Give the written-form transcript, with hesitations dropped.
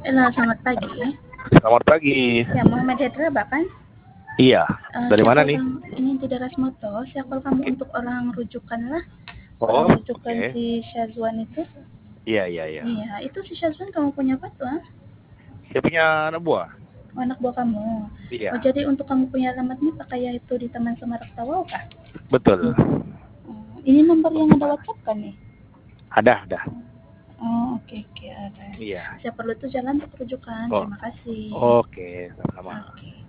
Halo, selamat pagi. Selamat pagi. Ya, Muhammad Hendra, Bapak. Iya, dari Saya mana call nih? kamu, ini tidak Rasmoto. Saya call kamu Oke. untuk orang rujukan lah. Orang Oh, rujukan oke. si Syazwan itu. Iya, iya, iya. Iya, itu si Syazwan kamu punya apa tuh? Ah? Saya punya anak buah. Oh, anak buah kamu. Oh, Iya, jadi untuk kamu punya alamat ini pakai itu di Taman Semarak Tawa kah? betul. Ini nomor yang ada Gimana? WhatsApp kan nih? Ada. Oh, oke, oke, ada. Iya. Saya perlu tuh jalan untuk rujukan. Oh, Terima kasih. oke, sama-sama. Oke.